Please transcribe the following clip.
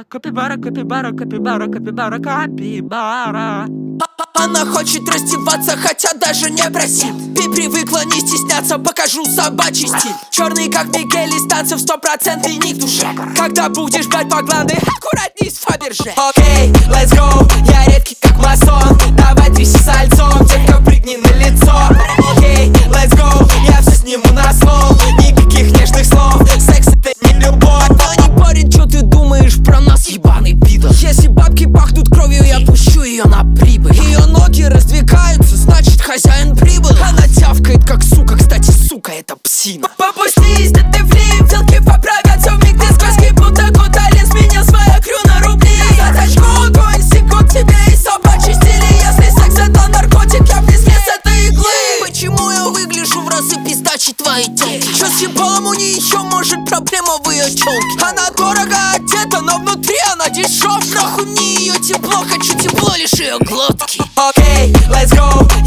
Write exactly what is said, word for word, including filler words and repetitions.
капибара, капибара, капибара, капибара, капибара. Она хочет раздеваться, хотя даже не просит. Ты привыкла не стесняться, покажу собачий стиль. Черный как Мигель из танцев, стопроцентный не к душе. Когда будешь брать по главной, аккуратней с Фаберже. Окей, okay, let's go, я редкий как масон. Давай тряси сальцом, детка прыгни на лицо. Окей, okay, let's go, я все сниму на слом. Никаких нежных слов, секс это не любовь. Но не парень, что ты думаешь про нас, ебаный пидор. Если бабки пахнут кровью, я пущу ее на прибыль. Ее ноги раздвигаются, значит хозяин прибыл. Она тявкает как сука, кстати, сука, это псина. Попустись, да ты влип, телки поправят все вмиг. Ты сказки, будто кутали, сменил своя крю на рубли. За тачку огонь, секут тебе и собачий стиль. Если секс это наркотик, я близкий с этой иглы. Почему я выгляжу в разы пиздачи твои тёлки? Чё с ебалом у нее еще может проблема в ее челке? Она дорого одета, но внутри она дешевка. Нахуй мне ее тепло, хочу тепло лишь ее глотки. Окей, okay, let's go,